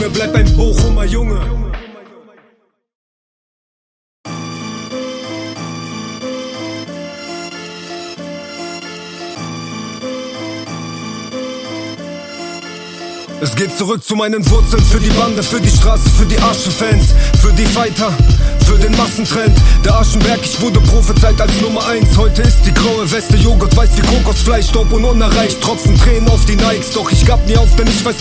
Junge, bleib ein Bochumer Junge. Es geht zurück zu meinen Wurzeln, für die Bande, für die Straße, für die Asche-Fans, für die Fighter, für den Massentrend. Der Aschenberg, ich wurde prophezeit als Nummer 1. Heute ist die graue Weste, Joghurt weiß wie Kokosfleisch, Staub und unerreicht. Tropfen Tränen auf die Nikes, doch ich gab nie auf, denn ich weiß,